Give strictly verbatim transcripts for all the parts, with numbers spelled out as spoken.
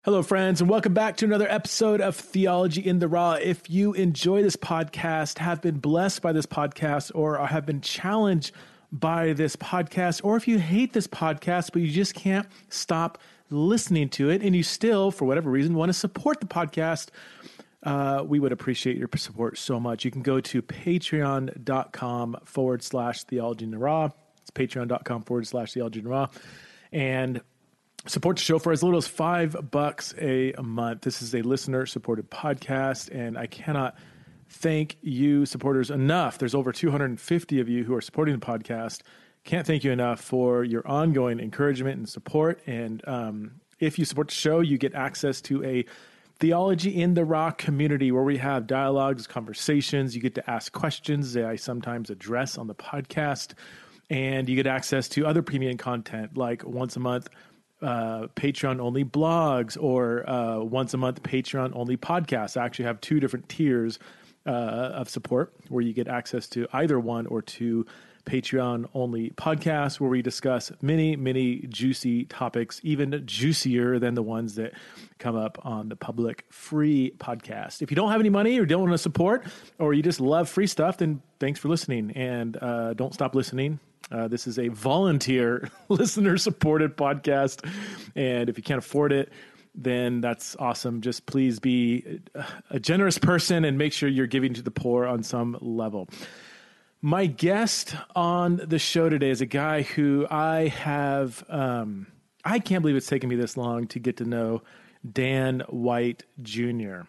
Hello, friends, and welcome back to another episode of Theology in the Raw. If you enjoy this podcast, have been blessed by this podcast, or have been challenged by this podcast, or if you hate this podcast, but you just can't stop listening to it, and you still, for whatever reason, want to support the podcast, uh, we would appreciate your support so much. You can go to patreon.com forward slash Theology in the Raw. It's patreon.com forward slash Theology in the Raw. And support the show for as little as five bucks a month. This is a listener-supported podcast, and I cannot thank you supporters enough. There's over two hundred fifty of you who are supporting the podcast. Can't thank you enough for your ongoing encouragement and support. And um, if you support the show, you get access to a Theology in the Raw community where we have dialogues, conversations. You get to ask questions that I sometimes address on the podcast. And you get access to other premium content like once a month Uh, Patreon-only blogs, or uh, once-a-month Patreon-only podcasts. I actually have two different tiers uh, of support where you get access to either one or two Patreon-only podcasts where we discuss many, many juicy topics, even juicier than the ones that come up on the public free podcast. If you don't have any money or don't want to support, or you just love free stuff, then thanks for listening, and uh, don't stop listening. Uh, this is a volunteer, listener-supported podcast, and if you can't afford it, then that's awesome. Just please be a generous person and make sure you're giving to the poor on some level. My guest on the show today is a guy who I have, um, I can't believe it's taken me this long to get to know, Dan White Junior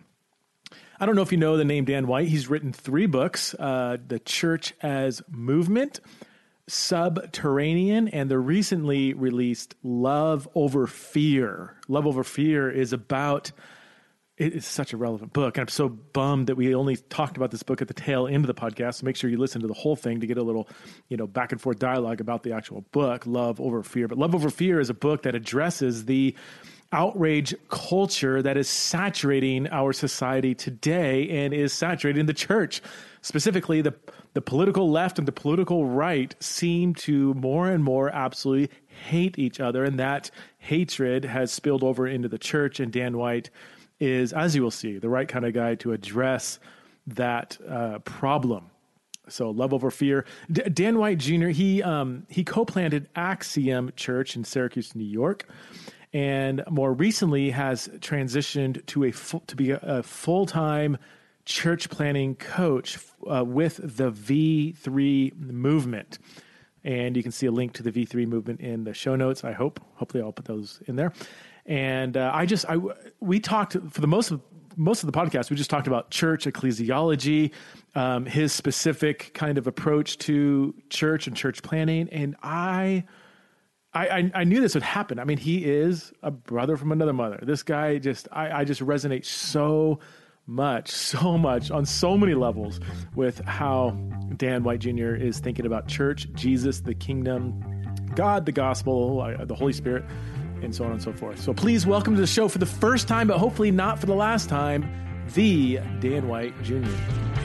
I don't know if you know the name Dan White. He's written three books, uh, The Church as Movement, Subterranean, and the recently released Love Over Fear. Love Over Fear is about, it's such a relevant book, and I'm so bummed that we only talked about this book at the tail end of the podcast, so make sure you listen to the whole thing to get a little, you know, back and forth dialogue about the actual book, Love Over Fear. But Love Over Fear is a book that addresses the outrage culture that is saturating our society today and is saturating the church. Specifically, the the political left and the political right seem to more and more absolutely hate each other, and that hatred has spilled over into the church, and Dan White is, as you will see, the right kind of guy to address that uh, problem. So, Love Over Fear. D- Dan White Junior, he um, he co-planted Axiom Church in Syracuse, New York, and more recently has transitioned to a fu- to be a, a full-time church planning coach uh, with the V three movement. And you can see a link to the V three movement in the show notes, I hope. Hopefully I'll put those in there. And uh, I just, I, we talked for the most of, most of the podcast, we just talked about church ecclesiology, um, his specific kind of approach to church and church planning. And I, I, I knew this would happen. I mean, he is a brother from another mother. This guy just, I, I just resonate so much, so much on so many levels with how Dan White Junior is thinking about church, Jesus, the kingdom, God, the gospel, uh, the Holy Spirit, and so on and so forth. So please welcome to the show for the first time, but hopefully not for the last time, the Dan White Junior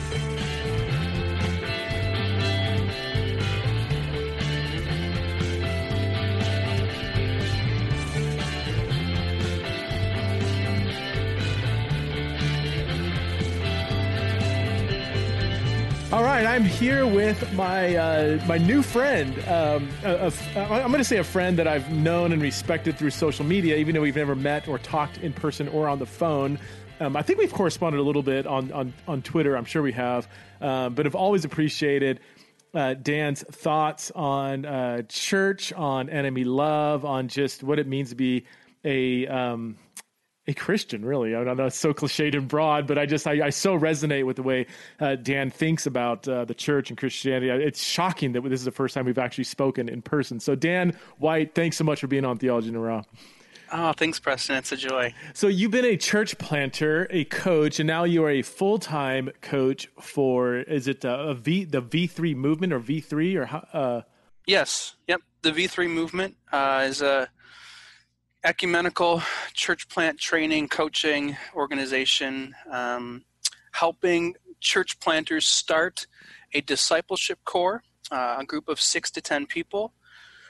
All right, I'm here with my uh, my new friend. Um, a, a, I'm going to say a friend that I've known and respected through social media, even though we've never met or talked in person or on the phone. Um, I think we've corresponded a little bit on on, on Twitter. I'm sure we have, um, but I've always appreciated uh, Dan's thoughts on uh, church, on enemy love, on just what it means to be a um, a Christian, really. I don't know, it's so cliched and broad, but I just, I, I so resonate with the way uh, Dan thinks about uh, the church and Christianity. It's shocking that this is the first time we've actually spoken in person. So Dan White, thanks so much for being on Theology in the Raw. Oh, thanks, Preston. It's a joy. So you've been a church planter, a coach, and now you are a full-time coach for, is it a, a V, the V three movement or V three or how? Uh... Yes. Yep. The V three movement uh, is a ecumenical church plant training, coaching organization, um, helping church planters start a discipleship core, uh, a group of six to ten people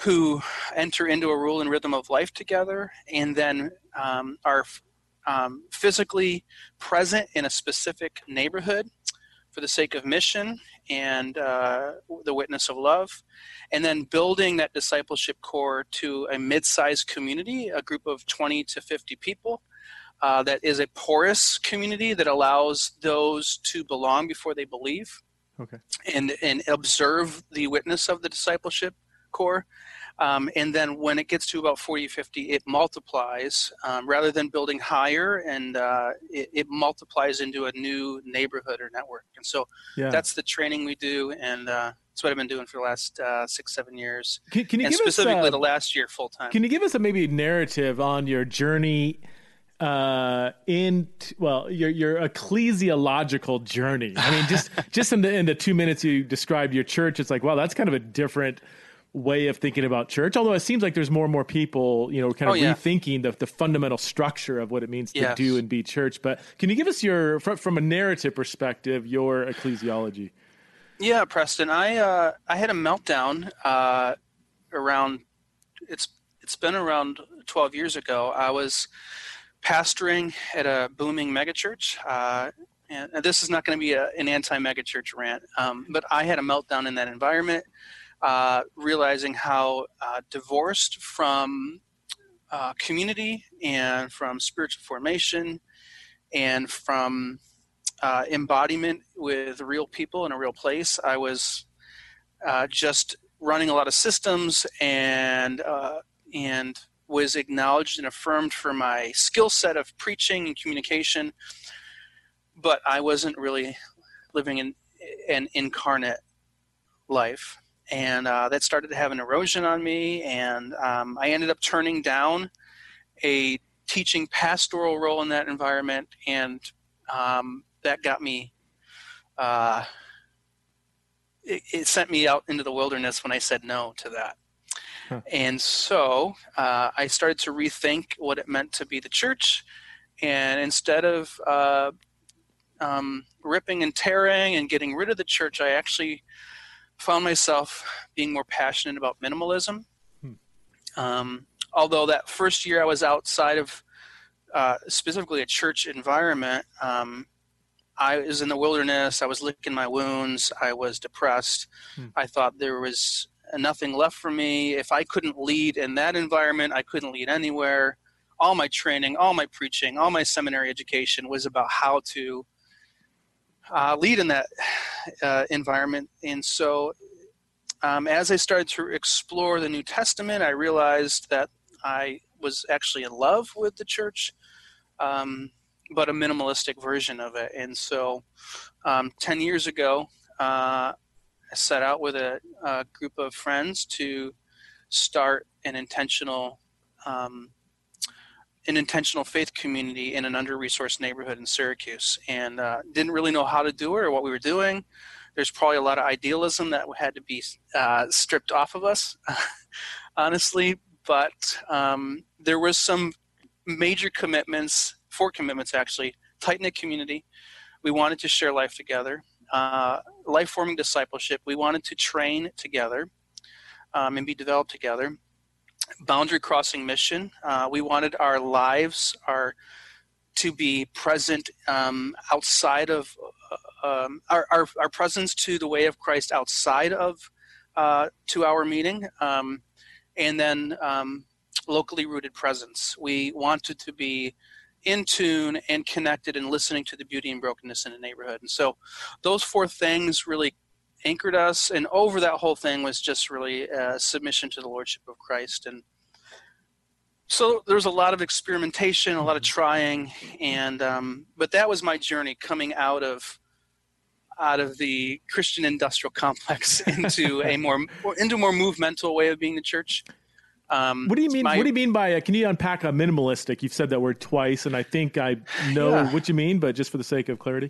who enter into a rule and rhythm of life together, and then um, are um, physically present in a specific neighborhood for the sake of mission and uh, the witness of love, and then building that discipleship core to a mid-sized community, a group of twenty to fifty people, uh, that is a porous community that allows those to belong before they believe. Okay. And, and observe the witness of the discipleship core. Um, and then when it gets to about forty, fifty, it multiplies um, rather than building higher, and uh, it, it multiplies into a new neighborhood or network. And so yeah. that's the training we do, and uh, that's what I've been doing for the last uh, six, seven years. Can, can you and give specifically us, uh, the last year full time. Can you give us a maybe narrative on your journey uh, in, well, your your ecclesiological journey? I mean, just just in the in the two minutes you described your church, it's like, wow, that's kind of a different way of thinking about church, although it seems like there's more and more people, you know, kind of oh, yeah. rethinking the, the fundamental structure of what it means to yes. do and be church. But can you give us your, from, from a narrative perspective, your ecclesiology? Yeah, Preston, I uh, I had a meltdown uh, around, it's it's been around twelve years ago. I was pastoring at a booming megachurch, uh, and this is not going to be a, an anti-megachurch rant, um, but I had a meltdown in that environment. Uh, realizing how uh, divorced from uh, community and from spiritual formation and from uh, embodiment with real people in a real place, I was uh, just running a lot of systems and uh, and was acknowledged and affirmed for my skill set of preaching and communication, but I wasn't really living in an incarnate life. And uh, that started to have an erosion on me, and um, I ended up turning down a teaching pastoral role in that environment, and um, that got me, uh, it, it sent me out into the wilderness when I said no to that. Huh. And so uh, I started to rethink what it meant to be the church, and instead of uh, um, ripping and tearing and getting rid of the church, I actually found myself being more passionate about minimalism. Hmm. Um, although that first year I was outside of uh, specifically a church environment, um, I was in the wilderness, I was licking my wounds, I was depressed. Hmm. I thought there was nothing left for me. If I couldn't lead in that environment, I couldn't lead anywhere. All my training, all my preaching, all my seminary education was about how to Uh, lead in that uh, environment. And so um, as I started to explore the New Testament, I realized that I was actually in love with the church, um, but a minimalistic version of it. And so um, ten years ago, uh, I set out with a, a group of friends to start an intentional um, an intentional faith community in an under-resourced neighborhood in Syracuse, and uh, didn't really know how to do it or what we were doing. There's probably a lot of idealism that had to be uh, stripped off of us, honestly, but um, there was some major commitments, four commitments actually: tight-knit community. We wanted to share life together, uh, life-forming discipleship. We wanted to train together um, and be developed together. Boundary crossing mission. Uh, we wanted our lives our to be present um, outside of uh, um, our, our our presence to the way of Christ outside of uh, to our meeting, um, and then um, locally rooted presence. We wanted to be in tune and connected and listening to the beauty and brokenness in the neighborhood. And so those four things really anchored us, and over that whole thing was just really uh, submission to the Lordship of Christ. And so there was a lot of experimentation, a lot of trying, and um, but that was my journey coming out of out of the Christian industrial complex into a more into a more movemental way of being the church. Um, what do you mean? My, what do you mean by? Uh, can you unpack a minimalistic? You've said that word twice, and I think I know yeah. what you mean, but just for the sake of clarity.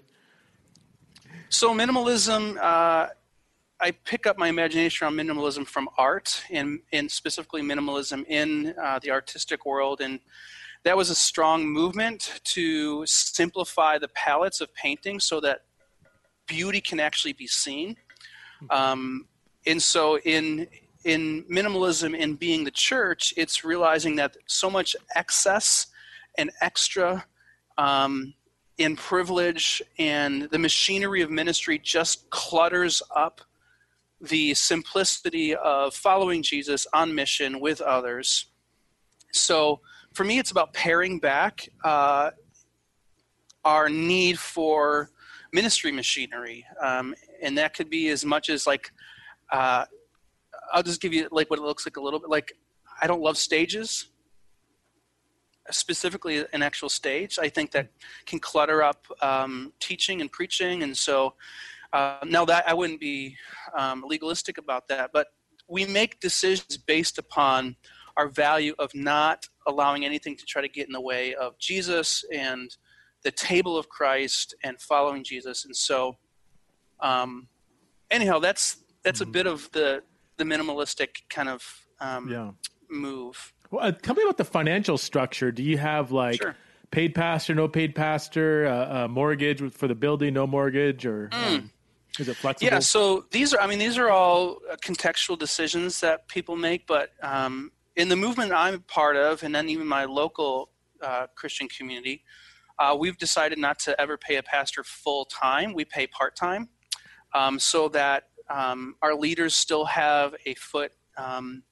So minimalism. Uh, I pick up my imagination around minimalism from art, and, and specifically minimalism in uh, the artistic world. And that was a strong movement to simplify the palettes of painting so that beauty can actually be seen. Um, and so in in minimalism in being the church, it's realizing that so much excess and extra um, in privilege and the machinery of ministry just clutters up the simplicity of following Jesus on mission with others. So for me, it's about paring back uh, our need for ministry machinery. Um, and that could be as much as like, uh, I'll just give you like what it looks like a little bit. Like, I don't love stages, specifically an actual stage. I think that can clutter up um, teaching and preaching. And so uh, now that I wouldn't be um, legalistic about that, but we make decisions based upon our value of not allowing anything to try to get in the way of Jesus and the table of Christ and following Jesus. And so um, anyhow, that's that's mm-hmm. a bit of the the minimalistic kind of um, yeah. move. Well, uh, tell me about the financial structure. Do you have like sure. paid pastor, no paid pastor, uh, uh, mortgage for the building, no mortgage, or mm. um, is it flexible? Yeah, so these are, I mean, these are all contextual decisions that people make, but um, in the movement I'm part of, and then even my local uh, Christian community, uh, we've decided not to ever pay a pastor full time. We pay part time, um, so that um, our leaders still have a foot um,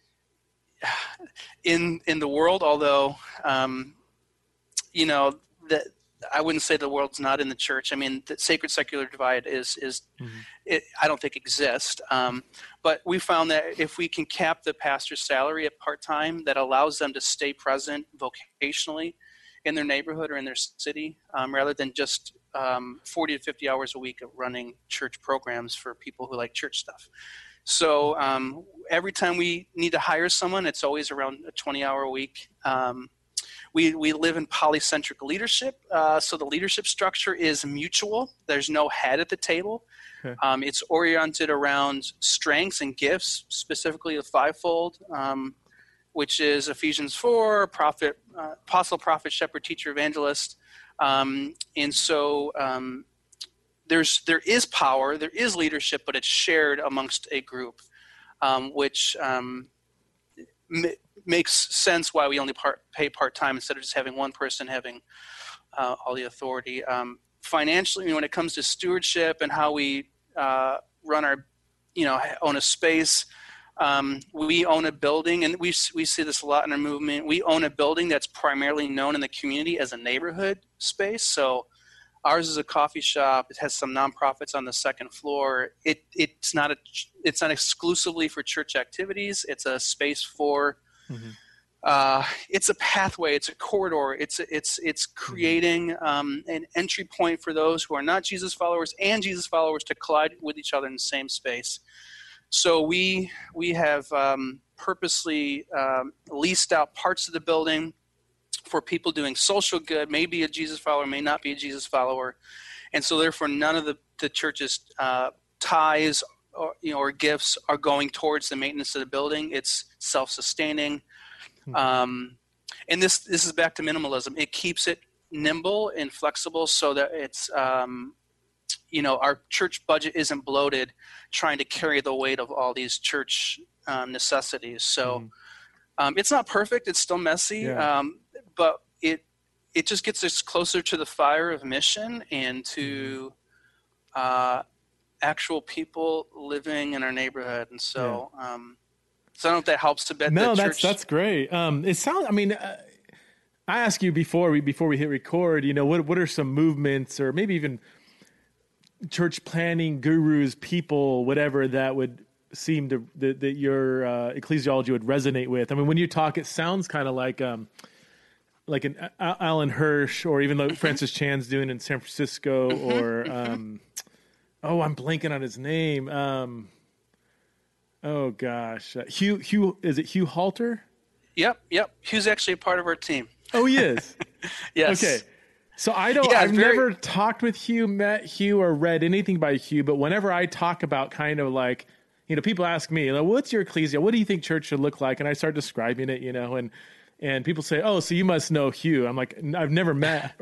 in in the world. Although, um, you know, that I wouldn't say the world's not in the church. I mean, the sacred secular divide is is mm-hmm. it, I don't think exists. Um, but we found that if we can cap the pastor's salary at part time, that allows them to stay present vocationally in their neighborhood or in their city, um, rather than just um, forty to fifty hours a week of running church programs for people who like church stuff. So um, every time we need to hire someone, it's always around a twenty hour a week. Um, we, we live in polycentric leadership. Uh, so the leadership structure is mutual. There's no head at the table. Okay. Um, it's oriented around strengths and gifts, specifically the fivefold, um, which is Ephesians four, prophet, uh, apostle, prophet, shepherd, teacher, evangelist. Um, and so um, there's there is power, there is leadership, but it's shared amongst a group, um, which um, m- makes sense why we only part, pay part-time instead of just having one person having uh, all the authority. Um, financially, when it comes to stewardship and how we uh, run our, you know, own a space, Um, we own a building, and we we see this a lot in our movement. We own a building that's primarily known in the community as a neighborhood space. So ours is a coffee shop. It has some nonprofits on the second floor. It it's not a it's not exclusively for church activities. It's a space for mm-hmm. uh, it's a pathway. It's a corridor. It's it's it's creating um, an entry point for those who are not Jesus followers and Jesus followers to collide with each other in the same space. So we we have um, purposely um, leased out parts of the building for people doing social good, may be a Jesus follower, may not be a Jesus follower, and so therefore none of the the church's uh, tithes or you know or gifts are going towards the maintenance of the building. It's self-sustaining, hmm. um, and this this is back to minimalism. It keeps it nimble and flexible so that it's. Um, you know, our church budget isn't bloated trying to carry the weight of all these church um, necessities. So mm. um, it's not perfect. It's still messy, yeah. um, but it it just gets us closer to the fire of mission and to uh, actual people living in our neighborhood. And so, yeah. um, so I don't know if that helps a bit. No, the that's church... that's great. Um, it sounds. I mean, uh, I asked you before we before we hit record. You know, what what are some movements or maybe even church planning gurus, people, whatever that would seem to that, that your uh, ecclesiology would resonate with? I mean, when you talk, it sounds kind of like um, like an uh, Alan Hirsch, or even like Francis Chan's doing in San Francisco, or um, oh, I'm blanking on his name. Um, oh gosh, uh, Hugh Hugh is it Hugh Halter? Yep, yep. Hugh's actually a part of our team. Oh, he is. Yes. Okay. So I don't, yeah, I've very, never talked with Hugh, met Hugh, or read anything by Hugh, but whenever I talk about kind of like, you know, people ask me, like, what's your ecclesia? What do you think church should look like? And I start describing it, you know, and, and people say, oh, so you must know Hugh. I'm like, I've never met or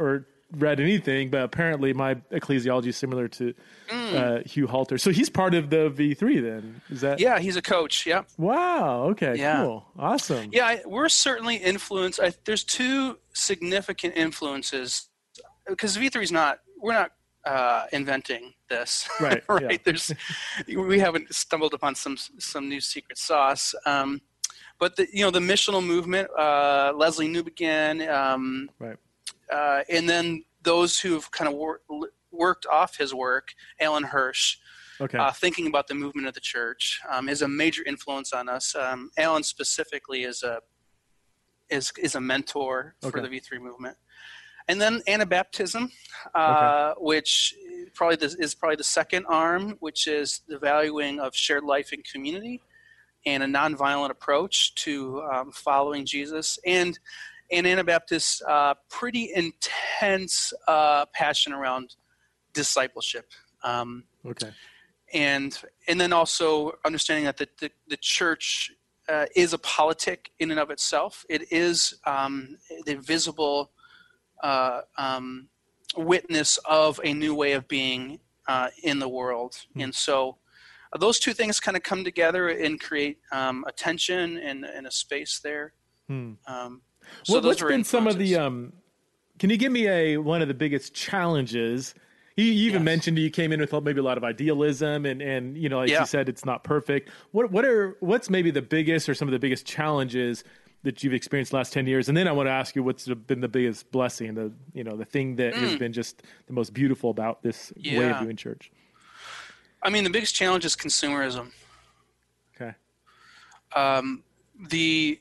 read anything, but apparently my ecclesiology is similar to Mm. uh, Hugh Halter. So he's part of the V three then, is that? Yeah, he's a coach. Yeah. Wow. Okay, Yeah. cool. Awesome. Yeah, I, we're certainly influenced. I, there's two significant influences because V three is not, we're not uh, inventing this. Right. right. Yeah. There's, we haven't stumbled upon some, some new secret sauce. Um, but the, you know, the missional movement, uh, Leslie Newbegin, um, Right. uh, and then those who've kind of wor- worked off his work, Alan Hirsch, Okay. uh, thinking about the movement of the church, um, is a major influence on us. Um, Alan specifically is a is is a mentor for Okay. the V three movement, and then Anabaptism, uh, Okay. which probably this is probably the second arm, which is the valuing of shared life and community, and a nonviolent approach to um, following Jesus, and and Anabaptist uh, pretty intense uh, passion around discipleship. Um, Okay. and and then also understanding that the, the, the church uh, is a politic in and of itself. It is um, the visible uh, um, witness of a new way of being uh, in the world. Hmm. And so uh, those two things kind of come together and create um, a tension and, and a space there. Hmm. Um, so What, those what's are been some of the, influences. um, can you give me a, one of the biggest challenges? You, you even Yes. mentioned you came in with maybe a lot of idealism and, and, you know, like Yeah. you said, it's not perfect. What, what are, what's maybe the biggest or some of the biggest challenges that you've experienced the last ten years? And then I want to ask you what's been the biggest blessing, the, you know, the thing that has Mm. been just the most beautiful about this way of Yeah. doing church. I mean, the biggest challenge is consumerism. Okay. Um, the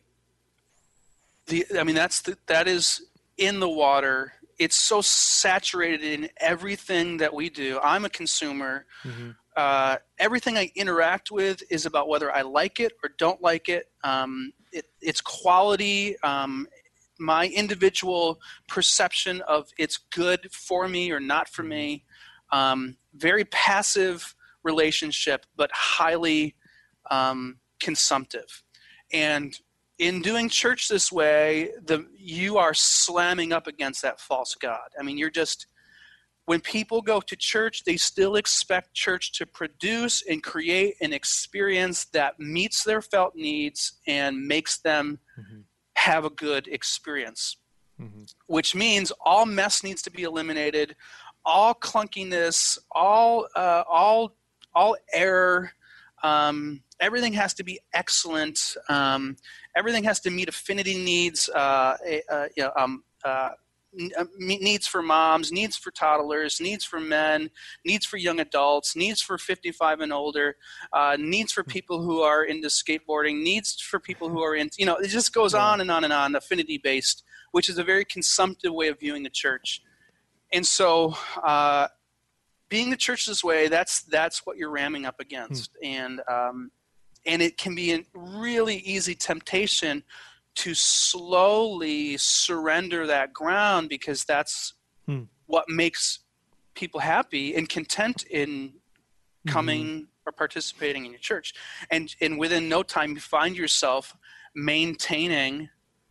the I mean that's the, that is in the water. It's so saturated in everything that we do. I'm a consumer. Mm-hmm. Uh, everything I interact with is about whether I like it or don't like it. Um, it it's quality. Um, my individual perception of it's good for me or not for me. Um, very passive relationship, but highly um, consumptive. And in doing church this way, the you are slamming up against that false god. I mean, you're just, when people go to church, they still expect church to produce and create an experience that meets their felt needs and makes them Mm-hmm. have a good experience, Mm-hmm. which means all mess needs to be eliminated, all clunkiness, all uh, all all error. Um, everything has to be excellent. Um, everything has to meet affinity needs, uh, uh, you know, um, uh, needs for moms, needs for toddlers, needs for men, needs for young adults, needs for fifty-five and older, uh, needs for people who are into skateboarding, needs for people who are into, you know, it just goes Yeah. on and on and on, affinity based, which is a very consumptive way of viewing the church. And so, uh, being the church this way, that's that's what you're ramming up against, Hmm. and um, and it can be a really easy temptation to slowly surrender that ground because that's Hmm. what makes people happy and content in coming mm-hmm. or participating in your church, and and within no time you find yourself maintaining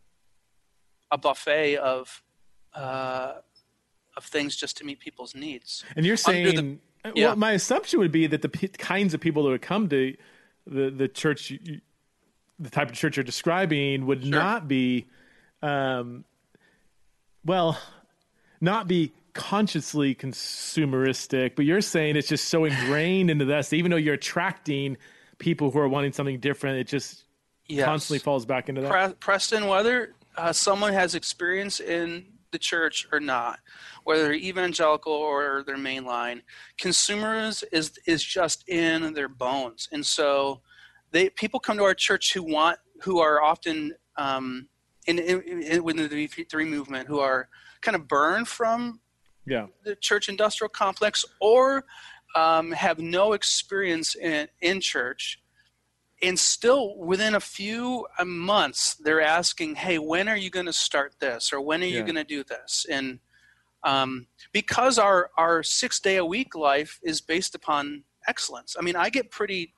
a buffet of. Uh, of things just to meet people's needs. And you're saying, the, yeah. well, my assumption would be that the p- kinds of people that would come to the, the church, you, the type of church you're describing would sure. not be, um, well, not be consciously consumeristic, but you're saying it's just so ingrained into this, even though you're attracting people who are wanting something different, it just yes. constantly falls back into that. Pre- Preston, whether uh, someone has experience in the church or not, whether they're evangelical or they're mainline, consumers is is just in their bones, and so they people come to our church who want who are often um, in, in, in within the V three movement who are kind of burned from yeah. the church industrial complex or um, have no experience in in church. And still within a few months, they're asking, hey, when are you going to start this? Or when are you yeah. going to do this? And um, because our, our six-day-a-week life is based upon excellence. I mean, I get pretty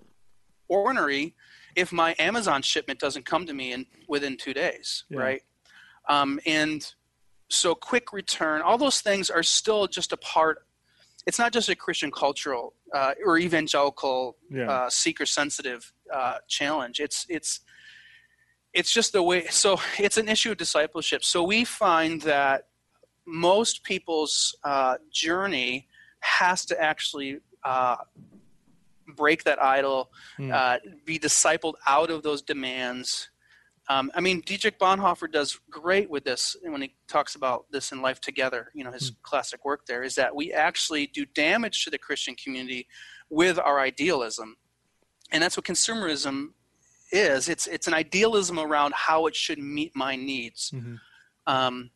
ornery if my Amazon shipment doesn't come to me in, within two days, yeah. right? Um, and so quick return, all those things are still just a part. It's not just a Christian cultural uh, or evangelical Yeah. uh, seeker-sensitive uh, challenge. It's it's it's just the way. So it's an issue of discipleship. So we find that most people's uh, journey has to actually uh, break that idol, Hmm. uh, be discipled out of those demands. Um, I mean, Dietrich Bonhoeffer does great with this when he talks about this in Life Together, you know, his Hmm. classic work there, is that we actually do damage to the Christian community with our idealism. And that's what consumerism is. It's it's an idealism around how it should meet my needs. Mhm. Um,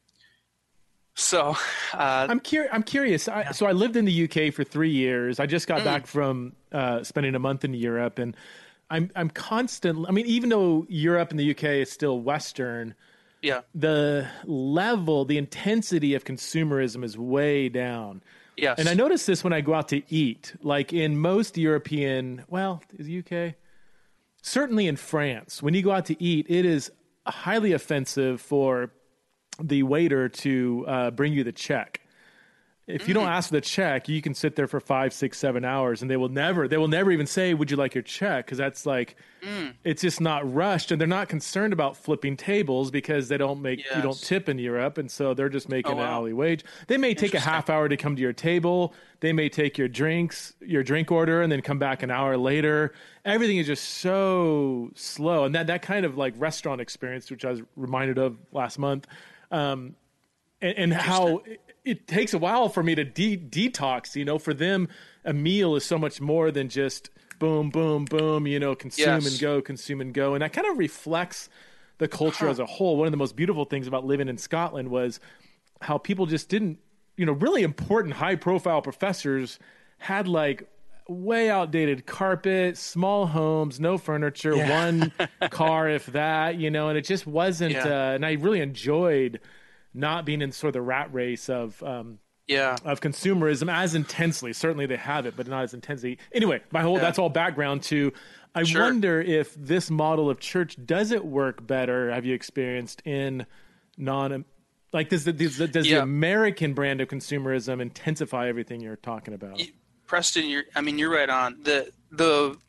so uh, I'm curious. I'm curious. I, so I lived in the U K for three years. I just got Mm. back from uh, spending a month in Europe, and I'm I'm constantly. I mean, even though Europe and the U K is still Western, yeah, the level, the intensity of consumerism is way down. yes. And I notice this when I go out to eat. Like in most European, well, is U K? Certainly in France, when you go out to eat, it is highly offensive for the waiter to uh, bring you the check. If you don't ask for the check, you can sit there for five, six, seven hours, and they will never, they will never even say, "Would you like your check?" Because that's like, Mm. it's just not rushed, and they're not concerned about flipping tables because they don't make, you don't Yes. tip in Europe, and so they're just making Oh, an wow. hourly wage. They may take a Interesting. half hour to come to your table. They may take your drinks, your drink order, and then come back an hour later. Everything is just so slow, and that that kind of like restaurant experience, which I was reminded of last month. Um, and, and how it, it takes a while for me to de- detox, you know, for them, a meal is so much more than just boom, boom, boom, you know, consume Yes. and go, consume and go. And that kind of reflects the culture Huh. as a whole. One of the most beautiful things about living in Scotland was how people just didn't, you know, really important high profile professors had like way outdated carpet, small homes, no furniture, Yeah. one car, if that, you know, and it just wasn't, Yeah. uh, and I really enjoyed not being in sort of the rat race of um, Yeah. of consumerism as intensely. Certainly they have it, but not as intensely. Anyway, my whole Yeah. that's all background to. I Sure. wonder if this model of church does it work better? Have you experienced in non like does the does, the- does the Yeah. American brand of consumerism intensify everything you're talking about? You- Preston, you're, I mean, you're right on. The the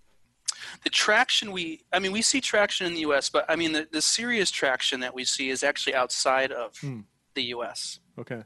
the traction we, I mean, we see traction in the U S, but I mean, the, the serious traction that we see is actually outside of Hmm. the U S. Okay.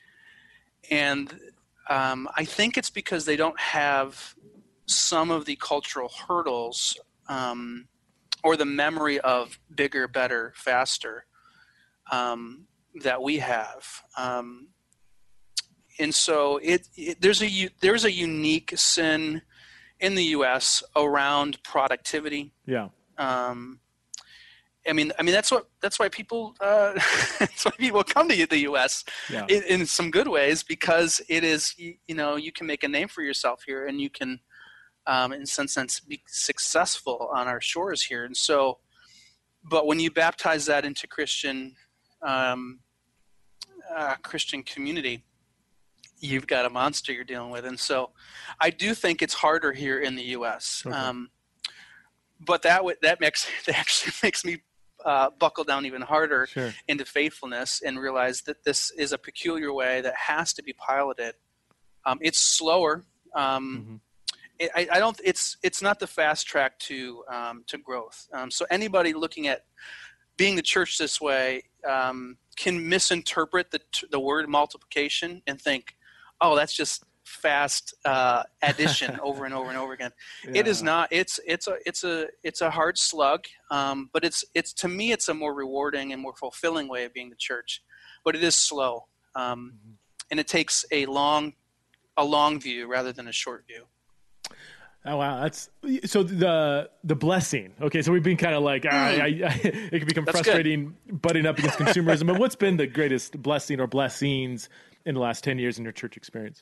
And um, I think it's because they don't have some of the cultural hurdles um, or the memory of bigger, better, faster um, that we have. Um, and so it, it there's a u- there's a unique sin in the U S around productivity. Yeah. Um, I mean, I mean that's what that's why people uh, that's why people come to the U S Yeah. in, in some good ways, because it is you, you know you can make a name for yourself here, and you can um, in some sense be successful on our shores here. And so, but when you baptize that into Christian um, uh, Christian community, you've got a monster you're dealing with. And so I do think it's harder here in the U S. Okay. Um, but that w- that makes that actually makes me uh, buckle down even harder Sure. into faithfulness and realize that this is a peculiar way that has to be piloted. Um, it's slower. Um, Mhm. it, I, I don't. It's it's not the fast track to um, to growth. Um, so anybody looking at being the church this way um, can misinterpret the the word multiplication and think, oh, that's just fast uh, addition over and over and over again. It is Yeah. not. It's it's a it's a it's a hard slug. Um, but it's it's to me it's a more rewarding and more fulfilling way of being the church. But it is slow, um, Mhm. and it takes a long a long view rather than a short view. Oh wow, that's so the the blessing. Okay, so we've been kind of like ah, I, I, it can become That's good. frustrating butting up against consumerism. But what's been the greatest blessing or blessings in the last ten years in your church experience?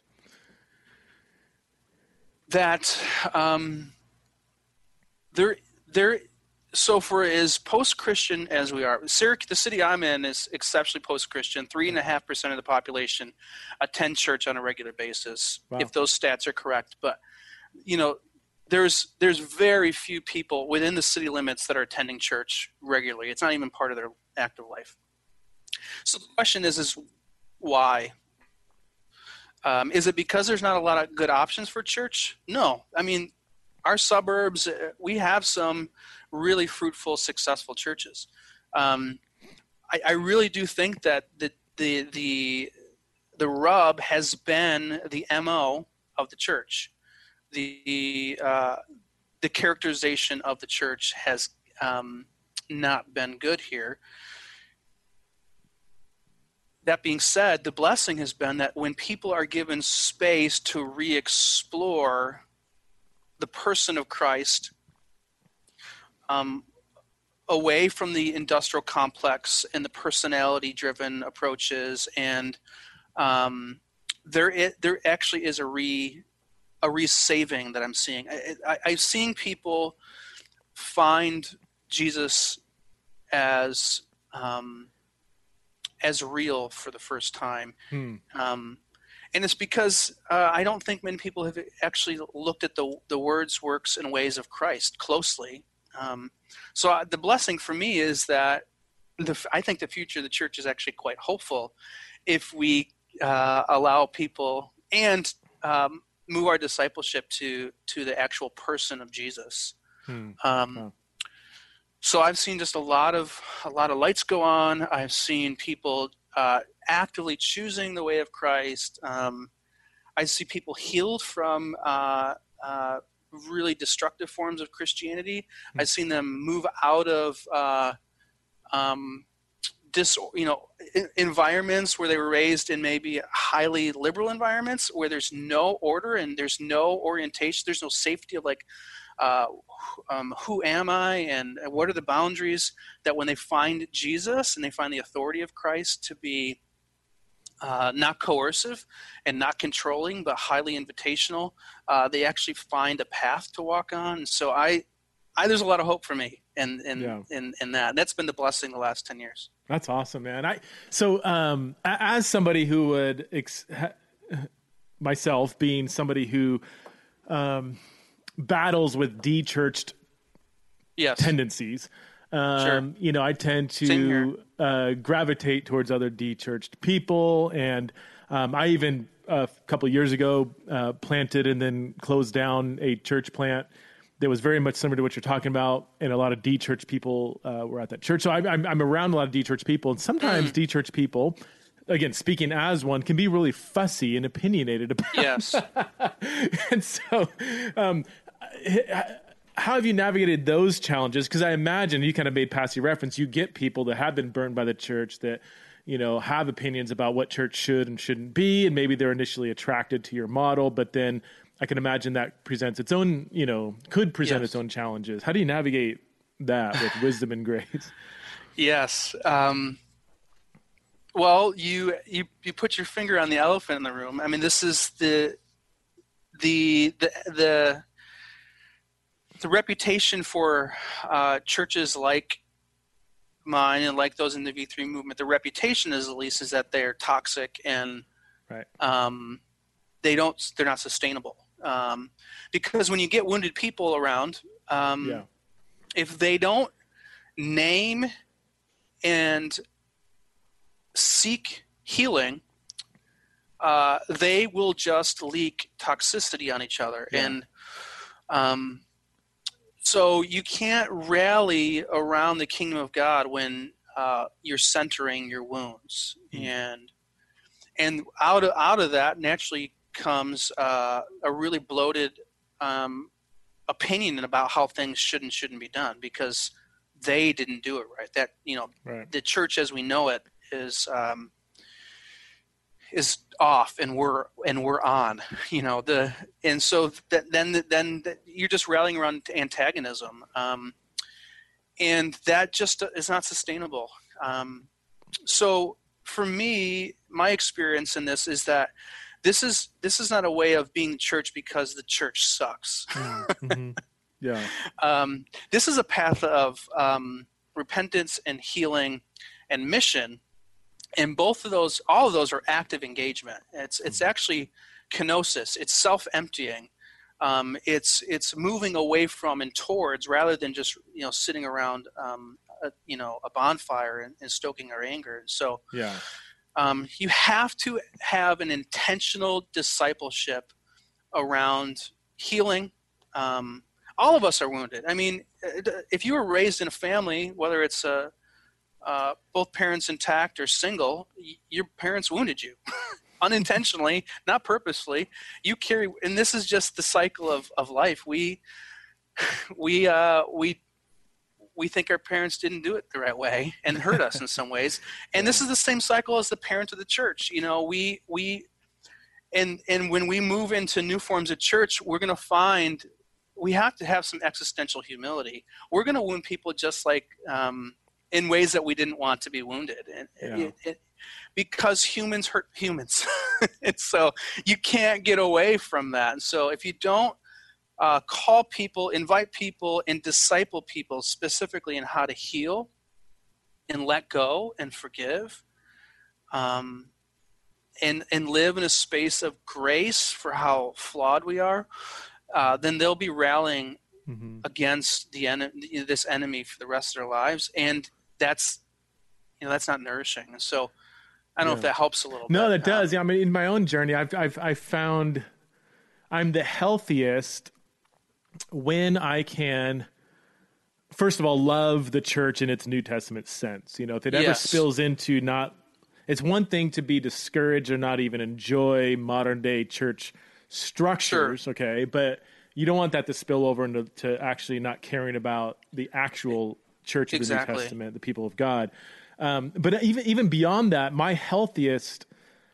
That um, there there so for as post-Christian as we are, Syracuse, the city I'm in is exceptionally post-Christian. Three and a half percent of the population attend church on a regular basis, Wow. if those stats are correct. But you know, there's there's very few people within the city limits that are attending church regularly. It's not even part of their active life. So the question is, is why? Um, is it because there's not a lot of good options for church? No. I mean, our suburbs, we have some really fruitful, successful churches. Um, I, I really do think that the, the, the, the rub has been the M O of the church. The, uh, the characterization of the church has um, not been good here. That being said, the blessing has been that when people are given space to re-explore the person of Christ um, away from the industrial complex and the personality-driven approaches, and um, there, it, there actually is a re a re-saving that I'm seeing. I, I, I'm seeing people find Jesus as um, as real for the first time. Hmm. Um, and it's because uh, I don't think many people have actually looked at the, the words, works, and ways of Christ closely. Um, so uh, the blessing for me is that the, I think the future of the church is actually quite hopeful if we uh, allow people and um, move our discipleship to to the actual person of Jesus. Hmm. Um, wow. So I've seen just a lot of a lot of lights go on. I've seen people uh, actively choosing the way of Christ. Um, I see people healed from uh, uh, really destructive forms of Christianity. Mm-hmm. I've seen them move out of uh, um, dis, you know, environments where they were raised in maybe highly liberal environments where there's no order and there's no orientation. There's no safety of like, uh, um, who am I and what are the boundaries, that when they find Jesus and they find the authority of Christ to be uh, not coercive and not controlling, but highly invitational, uh, they actually find a path to walk on. And so I, I, there's a lot of hope for me in, in, yeah. in, in that. And that's been the blessing the last ten years. That's awesome, man. I, so um, as somebody who would, ex- ha- myself being somebody who um, battles with de-churched yes. tendencies, um, sure. you know, I tend to uh, gravitate towards other de-churched people. And um, I even a couple of years ago uh, planted and then closed down a church plant that was very much similar to what you're talking about, and a lot of de-church people uh, were at that church. So I, I'm, I'm around a lot of de-church people, and sometimes mm. de-church people, again, speaking as one, can be really fussy and opinionated about. Yes. And so, um, how have you navigated those challenges? Because I imagine, you kind of made passive reference, you get people that have been burned by the church that, you know, have opinions about what church should and shouldn't be, and maybe they're initially attracted to your model, but then I can imagine that presents its own, you know, could present yes. its own challenges. How do you navigate that with wisdom and grace? Yes. Um, well, you, you, you put your finger on the elephant in the room. I mean, this is the, the, the, the, the reputation for uh, churches like mine and like those in the V three movement. The reputation is, at least, is that they're toxic and right. um, they don't, they're not sustainable. Um, because when you get wounded people around, um, yeah. if they don't name and seek healing, uh, they will just leak toxicity on each other. Yeah. And um, so you can't rally around the kingdom of God when uh, you're centering your wounds. Mm. And and out of, out of that naturally comes uh, a really bloated um, opinion about how things should and shouldn't be done because they didn't do it right. That, you know, right. the church as we know it is um, is off, and we're and we're on. You know, the and so that, then then that you're just rallying around antagonism, um, and that just is not sustainable. Um, so for me, my experience in this is that. This is this is not a way of being church because the church sucks. Mm-hmm. Yeah. um, this is a path of um, repentance and healing and mission, and both of those, all of those, are active engagement. It's it's actually kenosis. It's self-emptying. Um, it's it's moving away from and towards, rather than just you know sitting around um, a you know a bonfire and, and stoking our anger. So yeah, um, you have to have an intentional discipleship around healing. Um, all of us are wounded. I mean, if you were raised in a family, whether it's a, uh, both parents intact or single, y- your parents wounded you unintentionally, not purposefully. You carry, and this is just the cycle of, of life. We, we, uh, we, we think our parents didn't do it the right way and hurt us in some ways. And this is the same cycle as the parent of the church. You know, we, we, and, and when we move into new forms of church, we're going to find we have to have some existential humility. We're going to wound people just like um, in ways that we didn't want to be wounded, and yeah. it, it, because humans hurt humans. And so you can't get away from that. And so if you don't uh, call people, invite people, and disciple people specifically in how to heal and let go and forgive, um, and and live in a space of grace for how flawed we are, Uh, then they'll be rallying mm-hmm. against the en- this enemy for the rest of their lives, and that's you know that's not nourishing. And so, I don't yeah. know if that helps a little. No, bit. that does. Um, yeah, I mean, in my own journey, I've I've I've found I'm the healthiest when I can, first of all, love the church in its New Testament sense. You know, if it ever yes. spills into not, it's one thing to be discouraged or not even enjoy modern day church structures, sure. okay, but you don't want that to spill over into to actually not caring about the actual church of exactly. the New Testament, the people of God. Um, but even even beyond that, my healthiest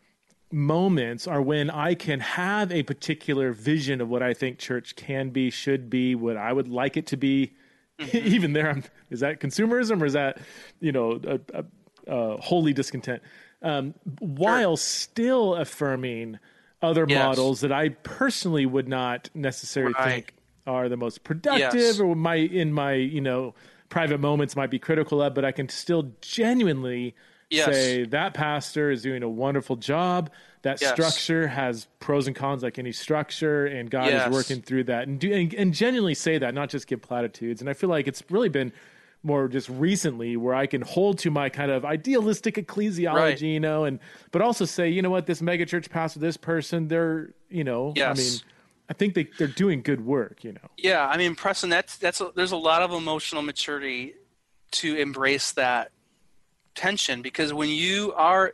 moments are when I can have a particular vision of what I think church can be, should be, what I would like it to be. Mm-hmm. Even there, I'm, is that consumerism or is that, you know, a, a, a holy discontent? Um, while sure. still affirming other yes. models that I personally would not necessarily right. think are the most productive yes. or might in my, you know, private moments might be critical of, but I can still genuinely yes. say that pastor is doing a wonderful job. That yes. structure has pros and cons like any structure, and God yes. is working through that, and, do, and, and genuinely say that, not just give platitudes. And I feel like it's really been more just recently where I can hold to my kind of idealistic ecclesiology, right. you know, and, but also say, you know what, this megachurch pastor, this person, they're, you know, yes. I mean, I think they, they're doing good work, you know? Yeah. I mean, Preston, that's, that's, a, there's a lot of emotional maturity to embrace that tension, because when you are,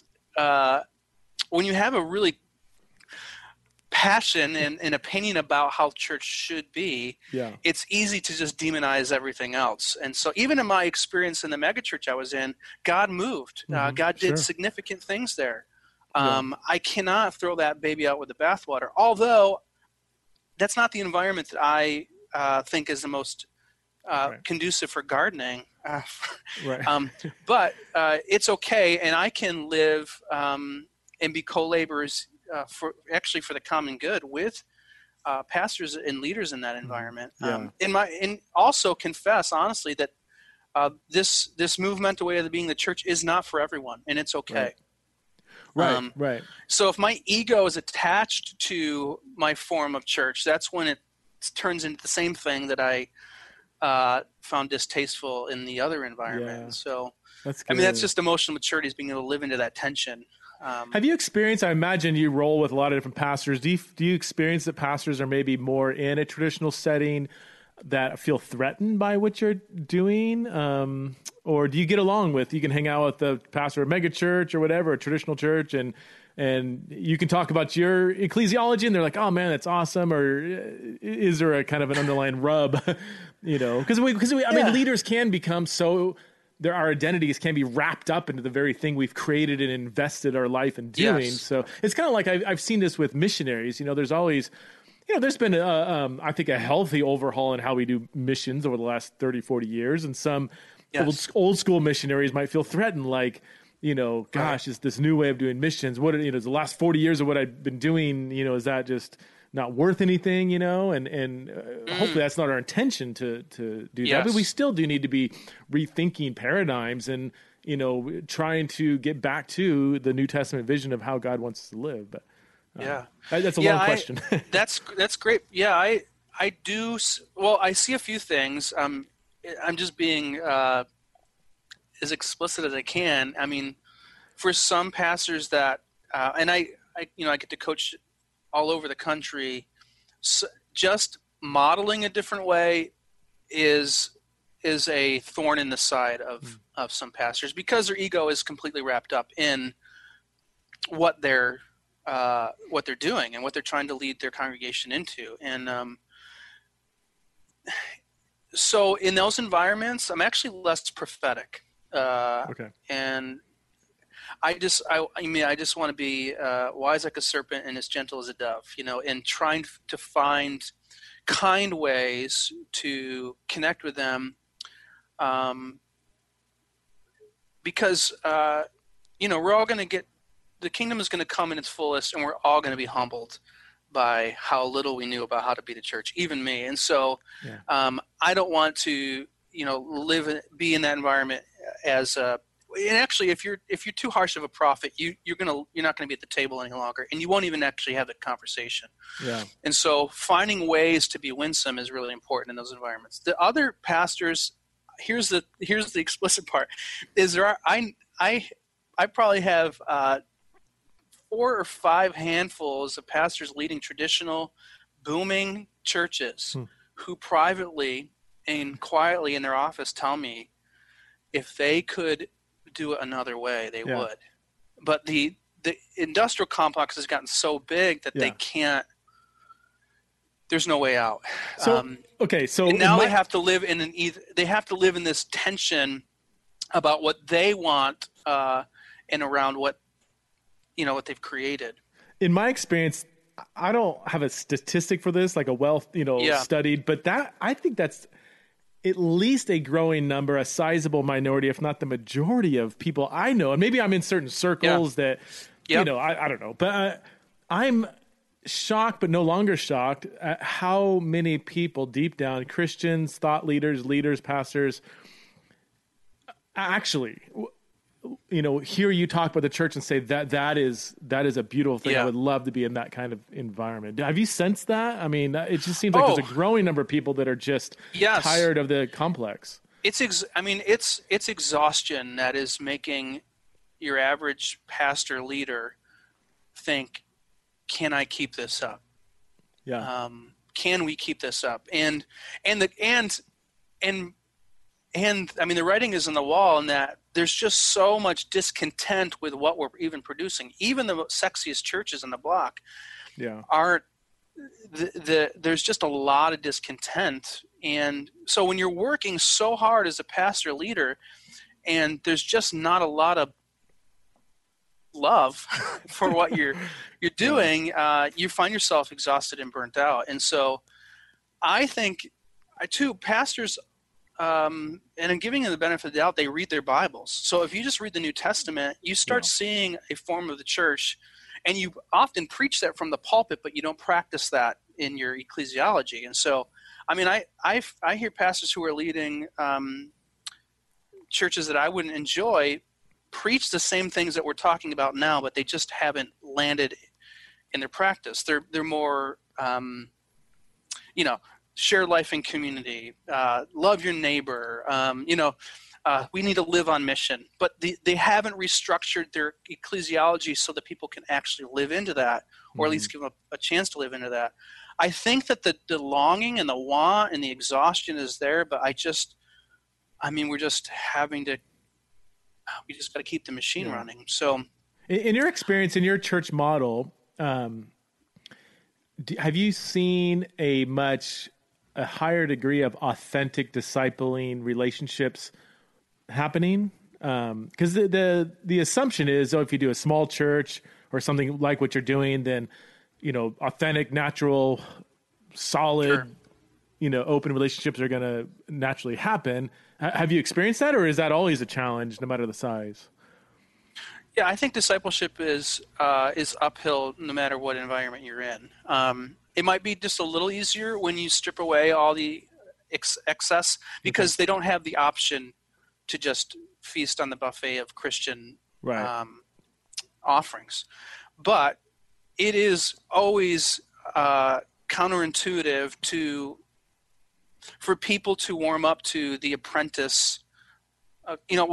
uh, when you have a really passion and, and opinion about how church should be, yeah. it's easy to just demonize everything else. And so even in my experience in the megachurch I was in, God moved. Mm-hmm. Uh, God did sure. significant things there. Um, yeah. I cannot throw that baby out with the bathwater, although that's not the environment that I uh, think is the most uh, right. conducive for gardening. Uh, right. um, but uh, it's okay, and I can live um, and be co-laborers Uh, for actually for the common good with uh, pastors and leaders in that environment. Yeah. Um, in my, and also confess honestly that uh, this this movemental way of being the church is not for everyone, and it's okay. Right. Right. Um, right. So if my ego is attached to my form of church, that's when it turns into the same thing that I uh, found distasteful in the other environment. Yeah. So that's good. I mean, that's just emotional maturity, is being able to live into that tension. Um, Have you experienced, I imagine you roll with a lot of different pastors. Do you, do you experience that pastors are maybe more in a traditional setting that feel threatened by what you're doing? Um, or do you get along with, you can hang out with the pastor of a mega church or whatever, a traditional church, and and you can talk about your ecclesiology and they're like, oh man, that's awesome. Or is there a kind of an underlying rub, you know? Because we, because we, I yeah. mean, leaders can become so... There, our identities can be wrapped up into the very thing we've created and invested our life in doing. Yes. So it's kind of like I've, I've seen this with missionaries. You know, there's always, you know, there's been, a, um, I think, a healthy overhaul in how we do missions over the last thirty, forty years. And some yes. old, old school missionaries might feel threatened, like, you know, gosh, right. is this new way of doing missions? What, you know, is the last forty years of what I've been doing, you know, is that just not worth anything, you know, and, and uh, mm. hopefully that's not our intention to, to do yes. that, but we still do need to be rethinking paradigms and, you know, trying to get back to the New Testament vision of how God wants us to live. But uh, yeah, that's a yeah, long I, question. that's, that's great. Yeah. I, I do. Well, I see a few things. Um, I'm just being uh, as explicit as I can. I mean, for some pastors that, uh, and I, I, you know, I get to coach all over the country. So just modeling a different way is is a thorn in the side of mm. of some pastors, because their ego is completely wrapped up in what they're uh, what they're doing and what they're trying to lead their congregation into. And um, so in those environments, I'm actually less prophetic. Uh, okay. And I just, I, I mean, I just want to be uh, wise like a serpent and as gentle as a dove, you know, and trying to find kind ways to connect with them. Um, because, uh, you know, we're all going to get, the kingdom is going to come in its fullest, and we're all going to be humbled by how little we knew about how to be the church, even me. And so yeah. um, I don't want to, you know, live, in, be in that environment as a, and actually, if you're if you're too harsh of a prophet, you you're gonna you're not gonna be at the table any longer, and you won't even actually have the conversation. Yeah. And so, finding ways to be winsome is really important in those environments. The other pastors, here's the here's the explicit part, is there are I I I probably have uh, four or five handfuls of pastors leading traditional, booming churches hmm. who privately and quietly in their office tell me if they could do it another way, they yeah. would. But the the industrial complex has gotten so big that yeah. they can't. There's no way out. So um, okay, so and now my, they have to live in an either, they have to live in this tension about what they want uh, and around what you know what they've created. In my experience, I don't have a statistic for this, like a well you know yeah. studied, but that I think that's at least a growing number, a sizable minority, if not the majority of people I know. And maybe I'm in certain circles yeah. that, yep. you know, I, I don't know. But uh, I'm shocked, but no longer shocked at how many people deep down, Christians, thought leaders, leaders, pastors, actually, you know, hear you talk about the church and say that that is that is a beautiful thing. Yeah. I would love to be in that kind of environment. Have you sensed that? I mean, it just seems like oh. there's a growing number of people that are just yes. tired of the complex. It's, ex- I mean, it's it's exhaustion that is making your average pastor leader think, "Can I keep this up? Yeah, um, can we keep this up?" And and the and and and I mean, the writing is on the wall in that. There's just so much discontent with what we're even producing. Even the sexiest churches on the block yeah. aren't the, the, there's just a lot of discontent. And so when you're working so hard as a pastor leader and there's just not a lot of love for what you're, you're doing, uh, you find yourself exhausted and burnt out. And so I think I too, pastors Um, and in giving them the benefit of the doubt, they read their Bibles. So if you just read the New Testament, you start yeah. seeing a form of the church, and you often preach that from the pulpit, but you don't practice that in your ecclesiology. And so, I mean, I I, I hear pastors who are leading um, churches that I wouldn't enjoy preach the same things that we're talking about now, but they just haven't landed in their practice. They're they're more, um, you know. Share life and community, uh, love your neighbor, um, you know, uh, we need to live on mission. But the, they haven't restructured their ecclesiology so that people can actually live into that, or mm-hmm. at least give them a, a chance to live into that. I think that the, the longing and the want and the exhaustion is there, but I just, I mean, we're just having to, we just got to keep the machine yeah. running. So in, in your experience, in your church model, um, do, have you seen a much a higher degree of authentic discipling relationships happening? Um, cause the, the, the assumption is, oh, if you do a small church or something like what you're doing, then, you know, authentic, natural, solid, sure. you know, open relationships are going to naturally happen. H- have you experienced that, or is that always a challenge no matter the size? Yeah, I think discipleship is, uh, is uphill no matter what environment you're in. Um, It might be just a little easier when you strip away all the ex- excess because okay. they don't have the option to just feast on the buffet of Christian right. um, offerings. But it is always uh, counterintuitive to for people to warm up to the apprentice. Uh, you know, when,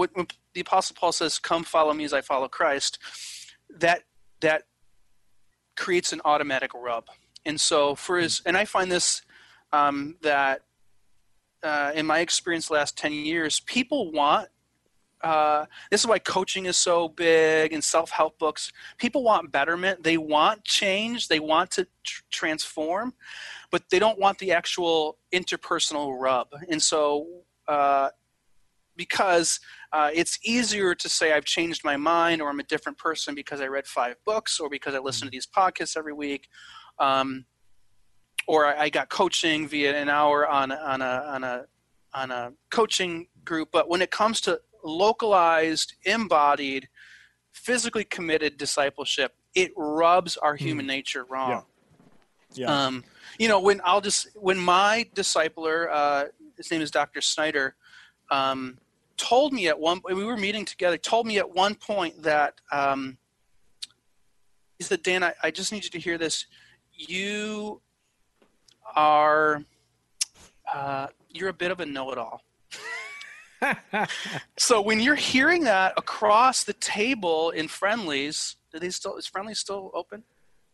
the Apostle Paul says, "Come, follow me as I follow Christ," that that creates an automatic rub. And so for his, and I find this um, that uh, in my experience, the last ten years, people want. Uh, this is why coaching is so big and self-help books. People want betterment. They want change. They want to tr- transform, but they don't want the actual interpersonal rub. And so uh, because uh, it's easier to say I've changed my mind or I'm a different person because I read five books or because I listen to these podcasts every week, um, or I, I got coaching via an hour on, on, a, on, a, on a coaching group. But when it comes to localized, embodied, physically committed discipleship, it rubs our human mm. nature wrong. Yeah. Yeah. Um, you know, when I'll just when my discipler, uh, his name is Doctor Snyder, um, told me at one we were meeting together. Told me at one point that um, he said, "Dan, I, I just need you to hear this. You are uh, you're a bit of a know-it-all." So when you're hearing that across the table in Friendlies, do they still is Friendlies still open?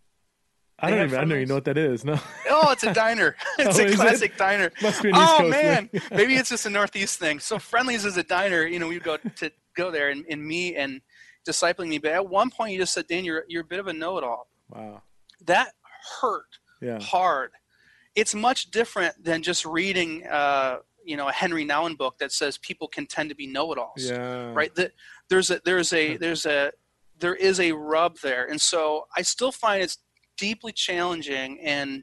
I don't even I don't even know what that is. No. Oh, it's a diner. It's oh, a classic it? diner. Must be an East oh Coast man, thing. Maybe it's just a Northeast thing. So Friendlies is a diner. You know, we go to go there and, and me and discipling me. But at one point, you just said, "Dan, you're you're a bit of a know-it-all." Wow. That hurt yeah. hard. It's much different than just reading. Uh, you know, a Henry Nouwen book that says people can tend to be know-it-alls, yeah. right? The, there's a, there's a, there's a, there is a rub there. And so I still find it's deeply challenging and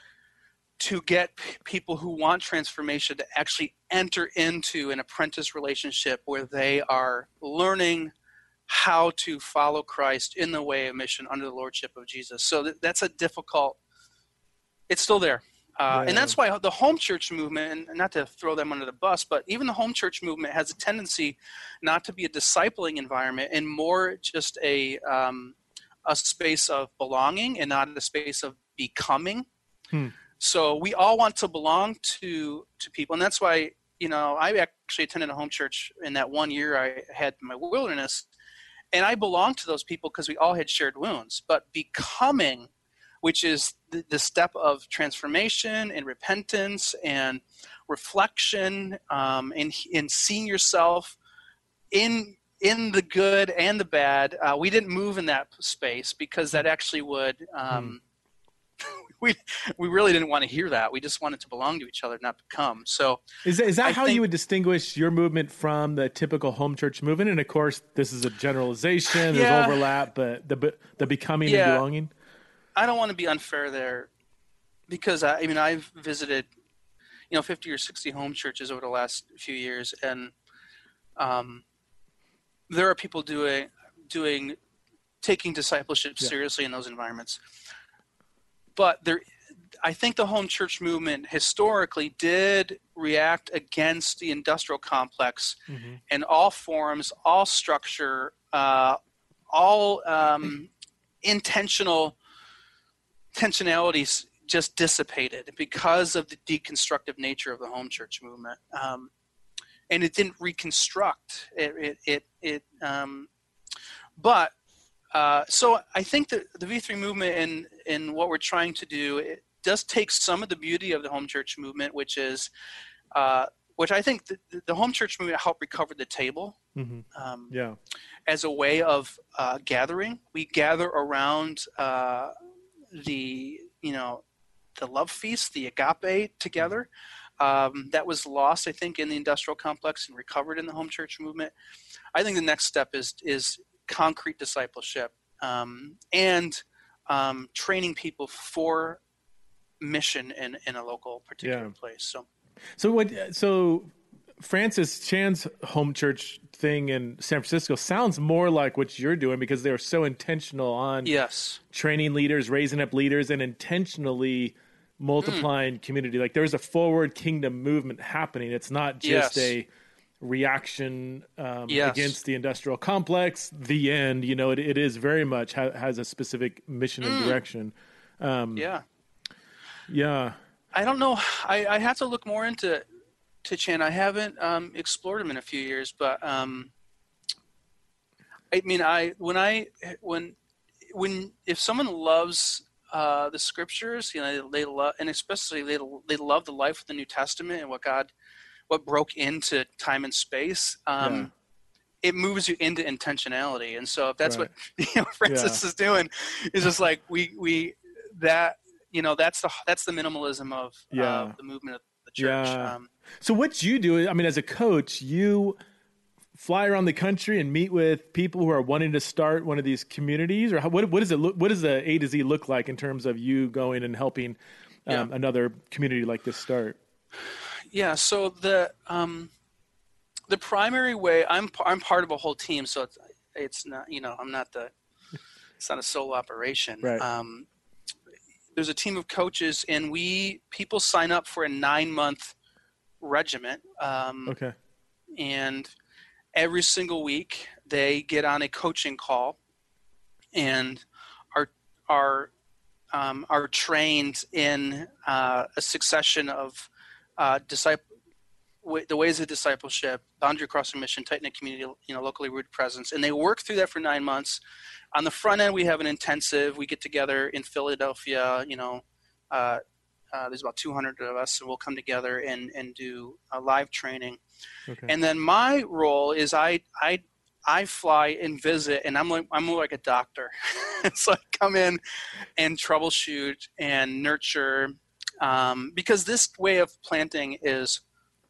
to get p- people who want transformation to actually enter into an apprentice relationship where they are learning how to follow Christ in the way of mission under the lordship of Jesus. So th- that's a difficult, it's still there. Uh, yeah. And that's why the home church movement, and not to throw them under the bus, but even the home church movement has a tendency not to be a discipling environment and more just a um, a space of belonging and not a space of becoming. Hmm. So we all want to belong to to people, and that's why, you know, I actually attended a home church in that one year I had my wilderness, and I belonged to those people because we all had shared wounds. But becoming, which is the, the step of transformation and repentance and reflection, um, and, and seeing yourself in in the good and the bad. Uh, we didn't move in that space because that actually would um, hmm. we we really didn't want to hear that. We just wanted to belong to each other, not become. So is that, is that I how think, you would distinguish your movement from the typical home church movement? And of course, this is a generalization. There's yeah, overlap, but the the becoming yeah. and belonging. I don't want to be unfair there because I, I mean, I've visited, you know, fifty or sixty home churches over the last few years. And um, there are people doing, doing, taking discipleship yeah. seriously in those environments. But there, I think the home church movement historically did react against the industrial complex mm-hmm. and all forms, all structure, uh, all um, intentional intentionalities just dissipated because of the deconstructive nature of the home church movement, um, and it didn't reconstruct it. It, it, it um, but uh, so I think that the V three movement and and what we're trying to do, it does take some of the beauty of the home church movement, which is, uh, which I think the, the home church movement helped recover the table. Mm-hmm. Um, yeah, as a way of uh, gathering. We gather around. Uh, the you know the love feast, the agape together, um, that was lost, I think, in the industrial complex and recovered in the home church movement. I think the next step is is concrete discipleship um, and um, training people for mission in, in a local particular yeah. place. So, so what? So Francis Chan's home church thing in San Francisco sounds more like what you're doing because they were so intentional on yes. training leaders, raising up leaders, and intentionally multiplying mm. community. Like there's a forward kingdom movement happening. It's not just yes. a reaction um, yes. against the industrial complex. The end, you know, it, it is very much ha- has a specific mission and mm. direction. Um, yeah. Yeah. I don't know. I, I have to look more into to Chan. I haven't um, explored him in a few years, but um, I mean, I when I when when if someone loves uh, the scriptures, you know, they, they love, and especially they they love the life of the New Testament and what God, what broke into time and space. Um, Yeah. It moves you into intentionality, and so if that's Right. what you know, Francis Yeah. is doing, is just like we we that you know that's the that's the minimalism of Yeah. uh, the movement of the church. Yeah. Um, So what you do, I mean, as a coach, you fly around the country and meet with people who are wanting to start one of these communities, or how, what, what does it look, what does the A to Z look like in terms of you going and helping um, yeah, another community like this start? yeah. So the um, the primary way I'm I'm part of a whole team, so it's it's not you know I'm not the it's not a solo operation. Right. Um, there's a team of coaches, and we people sign up for a nine month regiment. Um, Okay. and every single week they get on a coaching call and are are um, are trained in uh, a succession of uh, disciple w- the ways of discipleship, boundary crossing mission, tight knit community, you know, locally rooted presence, and they work through that for nine months. On the front end, we have an intensive. We get together in Philadelphia. You know, uh, uh, there's about two hundred of us, and we'll come together and and do a live training. Okay. And then my role is I I I fly and visit, and I'm like I'm more like a doctor. So I come in and troubleshoot and nurture, um, because this way of planting is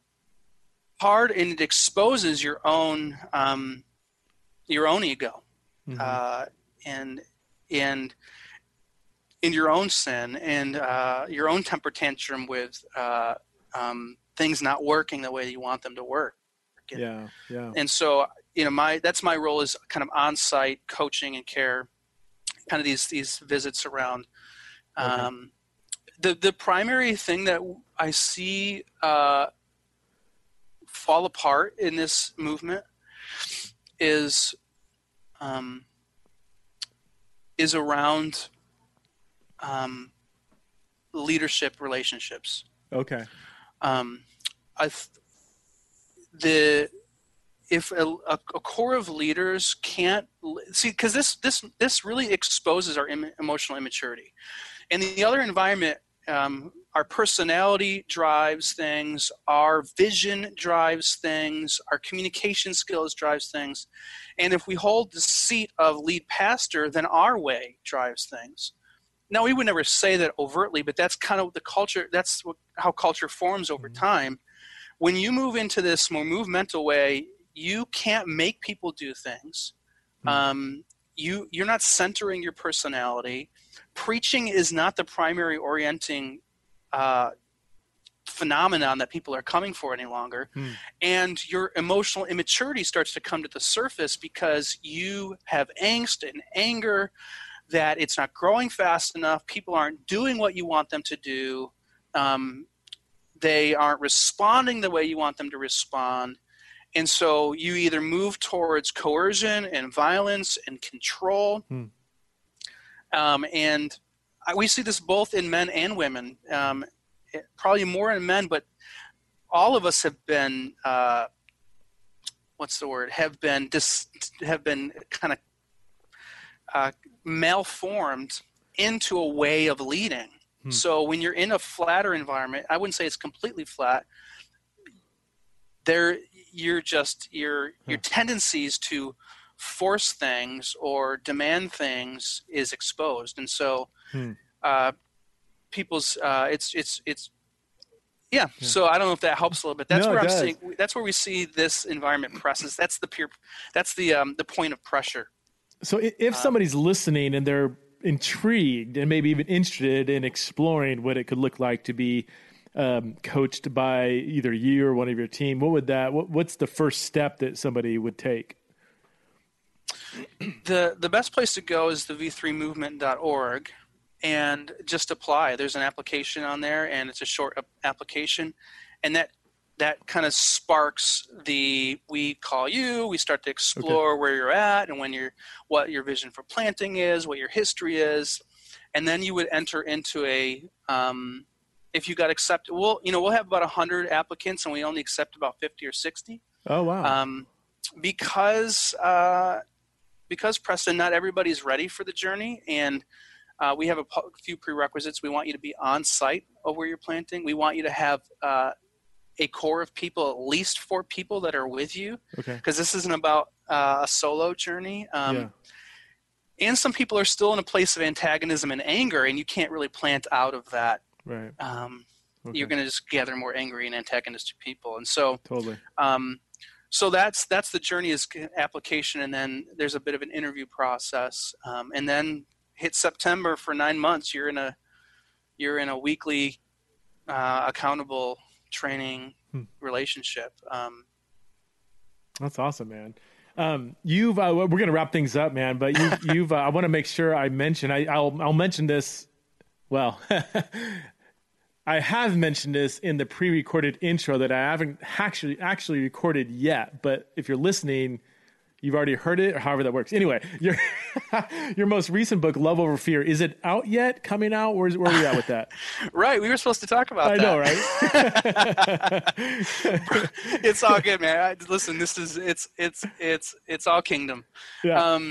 hard and it exposes your own um, your own ego, Mm-hmm. uh, and and in your own sin and uh, your own temper tantrum with uh, um, things not working the way you want them to work. And, yeah. Yeah. and so, you know, my that's my role is kind of on-site coaching and care, kind of these these visits around. Okay. Um, the the primary thing that I see uh, fall apart in this movement is um, is around um, leadership relationships. Okay. Um, I th- the if a, a, a core of leaders can't see, because this this this really exposes our Im- emotional immaturity. In the other environment, um, our personality drives things, our vision drives things, our communication skills drives things, and if we hold the seat of lead pastor, then our way drives things. Now, we would never say that overtly, but that's kind of the culture. That's what, how culture forms over Mm-hmm. time. When you move into this more movemental way, you can't make people do things. Hmm. Um, you you're not centering your personality. Preaching is not the primary orienting uh, phenomenon that people are coming for any longer. Hmm. And your emotional immaturity starts to come to the surface because you have angst and anger that it's not growing fast enough. People aren't doing what you want them to do. Um, they aren't responding the way you want them to respond. And so you either move towards coercion and violence and control. Hmm. Um, and I, we see this both in men and women, um, it, probably more in men, but all of us have been, uh, what's the word, have been, dis, have been kind of uh, malformed into a way of leading. Hmm. So when you're in a flatter environment, I wouldn't say it's completely flat. There, you're just your your tendencies to force things or demand things is exposed, and so hmm. uh, people's uh, it's it's it's yeah, yeah. So I don't know if that helps a little bit. That's no, where I'm does. seeing. That's where we see this environment presses. That's the peer. That's the um, the point of pressure. So if somebody's um, listening and they're intrigued and maybe even interested in exploring what it could look like to be um, coached by either you or one of your team, what would that? What, what's the first step that somebody would take? The the best place to go is the v three movement dot org and just apply. There's an application on there, and it's a short application, and that that kind of sparks the we call you. We start to explore okay. where you're at and when you're what your vision for planting is, what your history is, and then you would enter into a um, if you got accepted. We'll you know we'll have about a hundred applicants, and we only accept about fifty or sixty. Oh wow! Um, because uh, because Preston, not everybody's ready for the journey, and uh, we have a few prerequisites. We want you to be on site of where you're planting. We want you to have uh, a core of people, at least four people that are with you, Okay. because this isn't about uh, a solo journey. Um, yeah. And some people are still in a place of antagonism and anger, and you can't really plant out of that. Right. Um, Okay. You're going to just gather more angry and antagonistic people, and so Totally. um, so that's that's the journey is application, and then there's a bit of an interview process, um, and then hit September for nine months. You're in a you're in a weekly uh, accountable training Hmm. relationship. Um, That's awesome, man. Um, you've uh, we're gonna wrap things up, man. But you, you've uh, I want to make sure I mention. I, I'll I'll mention this. Well, I have mentioned this in the pre-recorded intro that I haven't actually actually recorded yet. But if you're listening, you've already heard it, or however that works. Anyway, your your most recent book, Love Over Fear, is it out yet? Coming out? Where's where are we at with that? Right, we were supposed to talk about I that. know, right? It's all good, man. I, listen, this is it's it's it's it's all kingdom. Yeah. Um,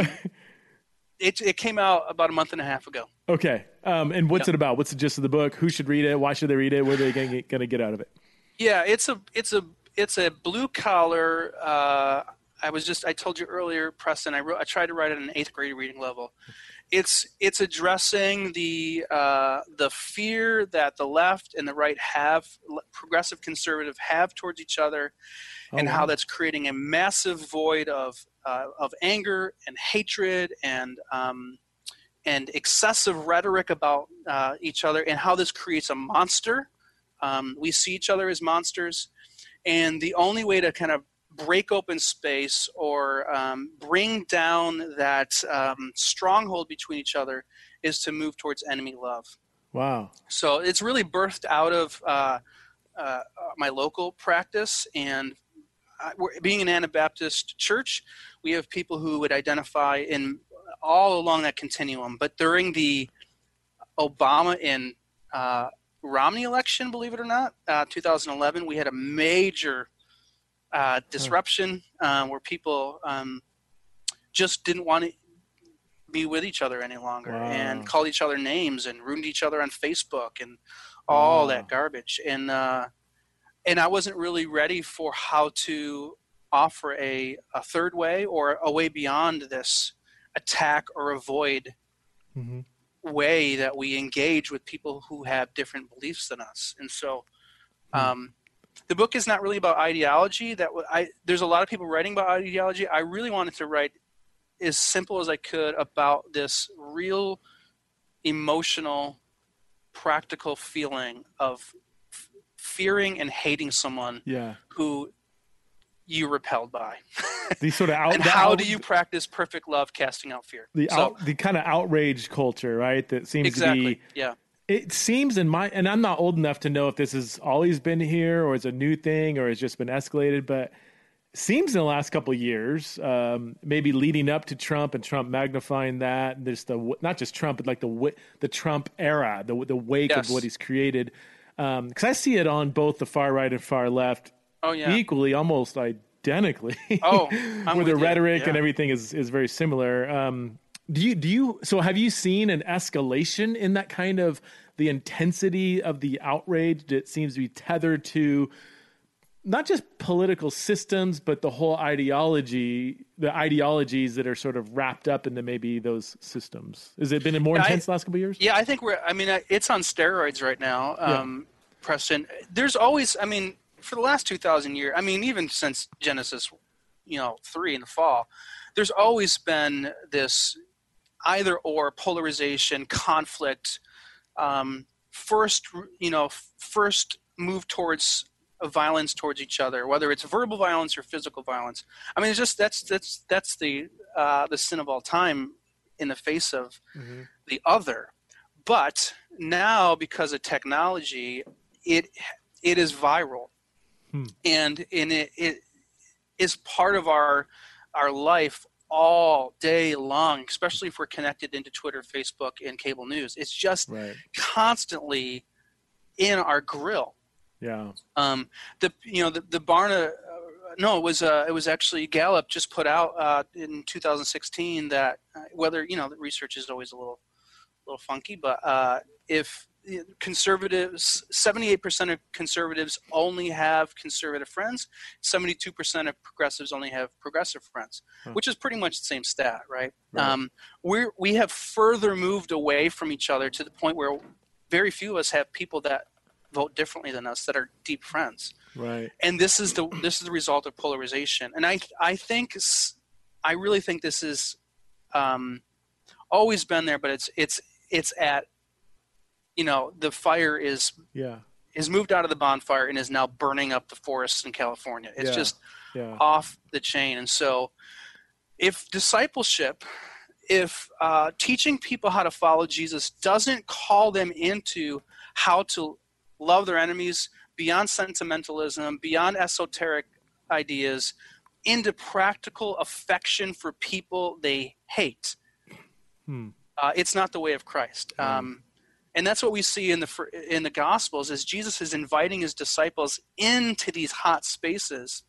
it it came out about a month and a half ago. Okay. Um, and what's Yep. it about? What's the gist of the book? Who should read it? Why should they read it? What are they going to get out of it? Yeah, it's a it's a it's a blue collar. Uh, I was just I told you earlier, Preston. I wrote I tried to write at an eighth grade reading level. It's it's addressing the uh, the fear that the left and the right have, progressive conservative have towards each other, Oh, and wow. how that's creating a massive void of uh, of anger and hatred and um, and excessive rhetoric about uh, each other, and how this creates a monster. Um, we see each other as monsters, and the only way to kind of break open space or um, bring down that um, stronghold between each other is to move towards enemy love. Wow. So it's really birthed out of uh, uh, my local practice, and I, we're, being an Anabaptist church, we have people who would identify in all along that continuum. But during the Obama and uh, Romney election, believe it or not, uh, two thousand eleven, we had a major uh, disruption uh, where people um, just didn't want to be with each other any longer. Wow. And called each other names and ruined each other on Facebook and all Wow. that garbage. And uh, and I wasn't really ready for how to offer a, a third way or a way beyond this attack or avoid Mm-hmm. way that we engage with people who have different beliefs than us. And so um, the book is not really about ideology. That w- I there's a lot of people writing about ideology. I really wanted to write as simple as I could about this real emotional, practical feeling of f- fearing and hating someone Yeah. who you repelled by. The sort of out. And the how out- do you practice perfect love, casting out fear? the So- out, the kind of outrage culture, right? That seems exactly. to be. Yeah. It seems in my, and I'm not old enough to know if this has always been here or it's a new thing or it's just been escalated, but it seems in the last couple of years, um, maybe leading up to Trump and Trump magnifying that, there's the not just Trump, but like the the Trump era, the the wake Yes. of what he's created. Because I see it on both the far right and far left, Oh yeah. equally, almost identically. Oh, I'm where the with you. rhetoric and Yeah. everything is is very similar. Um, do you do you so have you seen an escalation in that kind of the intensity of the outrage that seems to be tethered to not just political systems, but the whole ideology, the ideologies that are sort of wrapped up into maybe those systems? Has it been more Yeah, I- intense the last couple of years? Yeah, I think we're. I mean, I- it's on steroids right now, um, Preston. There's always. I mean, for the last two thousand years. I mean, even since Genesis, you know, three in the fall, there's always been this either or polarization, conflict. Um, first, you know, first move towards violence towards each other, whether it's verbal violence or physical violence. I mean, it's just that's that's that's the uh, the sin of all time in the face of Mm-hmm. the other. But now, because of technology, it it is viral, Hmm. and and it, it is part of our our life all day long, especially if we're connected into Twitter, Facebook, and cable news. It's just Right. constantly in our grill. Yeah. Um, the you know the, the Barna no, it was uh, it was actually Gallup just put out uh, in two thousand sixteen that uh, whether you know the research is always a little little funky, but uh, if conservatives, seventy-eight percent of conservatives only have conservative friends, seventy-two percent of progressives only have progressive friends, huh. which is pretty much the same stat, right? right. Um, we're, we have further moved away from each other to the point where very few of us have people that vote differently than us that are deep friends. Right. And this is the this is the result of polarization. And I I think I really think this is um, always been there, but it's it's it's at you know, the fire is yeah. is moved out of the bonfire and is now burning up the forests in California. It's yeah. just yeah. off the chain. And so if discipleship, if uh, teaching people how to follow Jesus doesn't call them into how to love their enemies beyond sentimentalism, beyond esoteric ideas, into practical affection for people they hate, hmm. uh, it's not the way of Christ. Hmm. Um, And that's what we see in the in the Gospels is Jesus is inviting his disciples into these hot spaces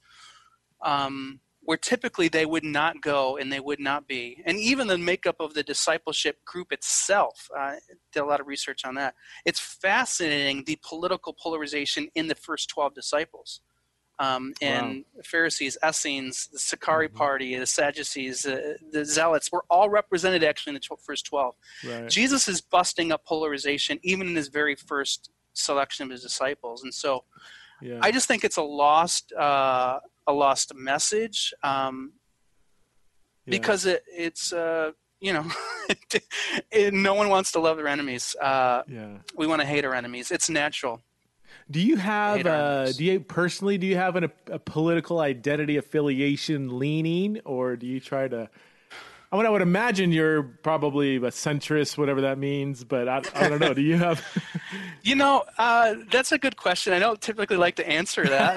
um, where typically they would not go and they would not be. And even the makeup of the discipleship group itself, uh, did a lot of research on that. It's fascinating, the political polarization in the first twelve disciples. Um, and wow. Pharisees, Essenes, the Sicarii mm-hmm. party, the Sadducees, uh, the Zealots were all represented actually in the tw- first twelve. Right. Jesus is busting up polarization even in his very first selection of his disciples. And so yeah. I just think it's a lost uh, a lost message um, yeah. because it, it's, uh, you know, it, no one wants to love their enemies. Uh, yeah. We want to hate our enemies. It's natural. Do you have, uh, do you personally, do you have an, a, a political identity affiliation leaning, or do you try to, I mean, I would imagine you're probably a centrist, whatever that means, but I, I don't know. Do you have? You know, uh, that's a good question. I don't typically like to answer that.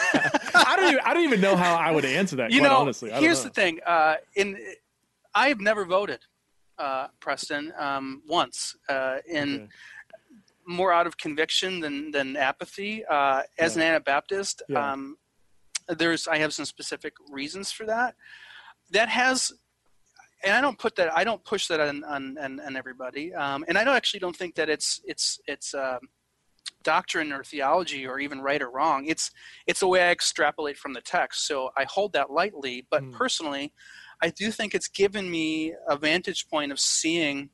I don't even, I don't even know how I would answer that, you quite know, honestly. I don't here's know. the thing. Uh, in, I've never voted, uh, Preston, um, once, uh, in, okay. more out of conviction than, than apathy. Uh, as yeah. an Anabaptist, yeah. um, there's I have some specific reasons for that. That has, and I don't put that, I don't push that on on, on, on everybody. Um, and I don't actually don't think that it's it's it's uh, doctrine or theology or even right or wrong. It's it's the way I extrapolate from the text. So I hold that lightly. But mm. personally, I do think it's given me a vantage point of seeing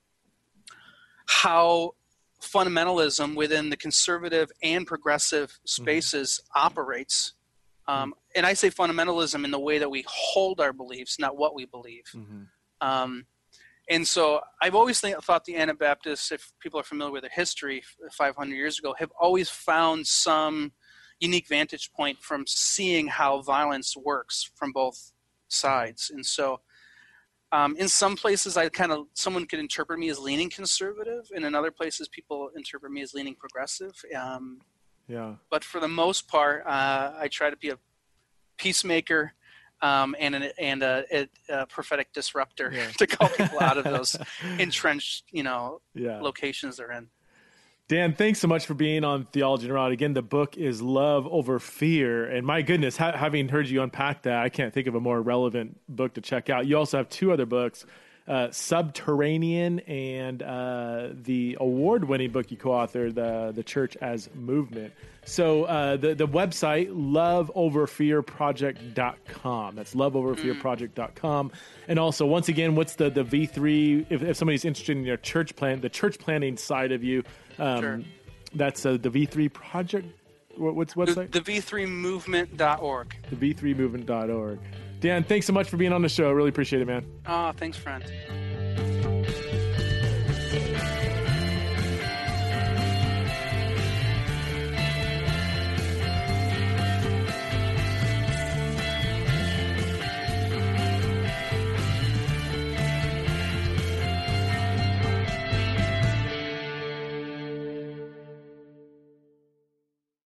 how fundamentalism within the conservative and progressive spaces mm-hmm. operates. Um, and I say fundamentalism in the way that we hold our beliefs, not what we believe. Mm-hmm. Um, and so I've always think, thought the Anabaptists, if people are familiar with their history five hundred years ago, have always found some unique vantage point from seeing how violence works from both sides. And so Um, in some places, I kind of someone could interpret me as leaning conservative, and in other places, people interpret me as leaning progressive. Um, yeah. But for the most part, uh, I try to be a peacemaker um, and an, and a, a, a prophetic disruptor yeah. to call people out of those entrenched, you know, yeah. locations they're in. Dan, thanks so much for being on Theology in the Raw. Again, the book is Love Over Fear. And my goodness, ha- having heard you unpack that, I can't think of a more relevant book to check out. You also have two other books, uh, Subterranean and uh, the award-winning book you co-authored, the, the Church as Movement. So uh, the, the website, love over fear project dot com. That's love over fear project dot com. And also, once again, what's the, the V three, if, if somebody's interested in your church plan, the church planning side of you, Um, sure. That's uh, the V three Project. What, what's the website? The, the V three movement dot org. The V three movement dot org. Dan, thanks so much for being on the show. I really appreciate it, man. Oh, thanks, friend.